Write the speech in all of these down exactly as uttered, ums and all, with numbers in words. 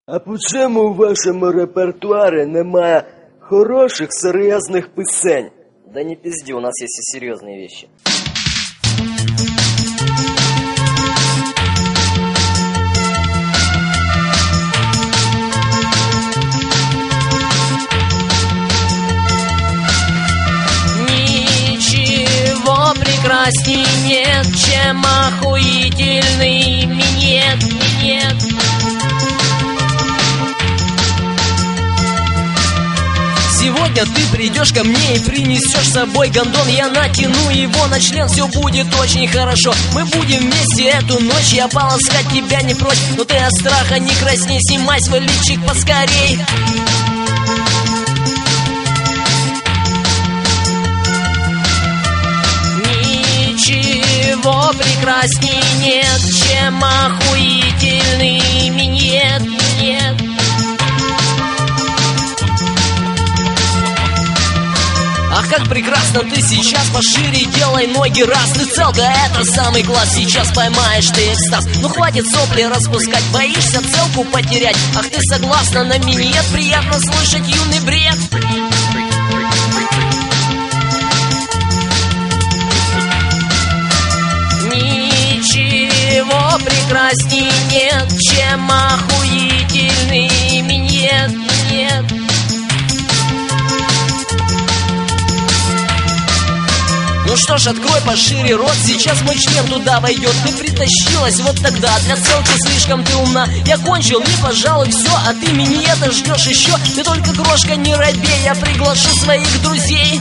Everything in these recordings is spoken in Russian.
А почему у вашому репертуарі немає хороших, серьезных песен? Да не пизди, у нас есть и серьезные вещи. Ничего прекрасней нет, чем охуительный минет, минет. Сегодня ты придешь ко мне и принесешь с собой гондон. Я натяну его на член, все будет очень хорошо. Мы будем вместе эту ночь, я полоскать тебя не прочь. Но ты от страха не красней, снимай свой личик поскорей. Ничего прекрасней нет, чем охуительный минет, минет. Ах, как прекрасно ты сейчас, пошире делай ноги раз. Ты цел, да это самый класс, сейчас поймаешь ты экстаз. Ну хватит сопли распускать, боишься целку потерять. Ах, ты согласна на минет, приятно слышать юный бред. Ничего прекрасней нет, чем охуительный минет, минет. Ну что ж, открой пошире рот, сейчас мой член туда войдет. Ты притащилась вот тогда, для целки слишком ты умна. Я кончил и, пожалуй, все, а ты минета ждешь еще. Ты только, крошка, не робей, я приглашу своих друзей.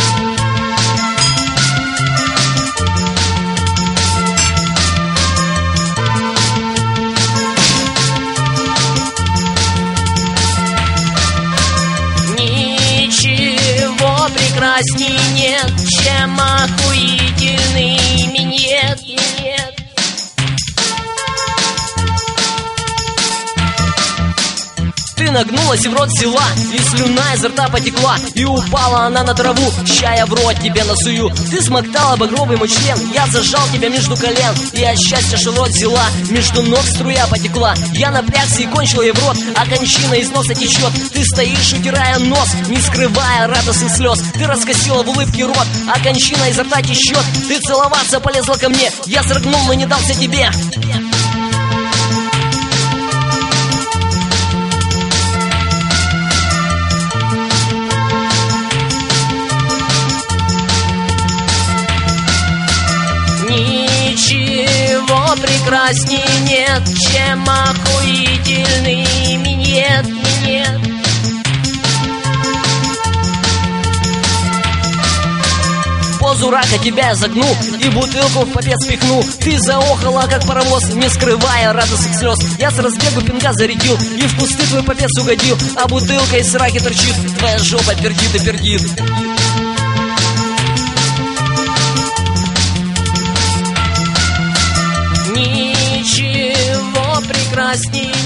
Ничего прекрасней нет, чем охуительный минет, минет. Ты нагнулась и в рот взяла, и слюна изо рта потекла, и упала она на траву, ща я в рот тебе насую. Ты смоктала багровый мой член, я зажал тебя между колен, и от счастья что в рот взяла, между ног струя потекла. Я напрягся и кончил ей в рот, а кончина из носа течет. Ты стоишь, утирая нос, не скрывая радостных слез. Ты раскосила в улыбке рот, а кончина изо рта течет. Ты целоваться полезла ко мне, я срыгнул, но не дался тебе. Ничего прекрасней нет, чем охуительный минет, минет. Позу рака тебя я загну и бутылку в попец пихну. Ты заохала, как паровоз, не скрывая радостных слез. Я с разбегу пинка зарядил и в кусты твой попец угодил, а бутылка из раки торчит, твоя жопа пердит и пердит. Ничего прекрасней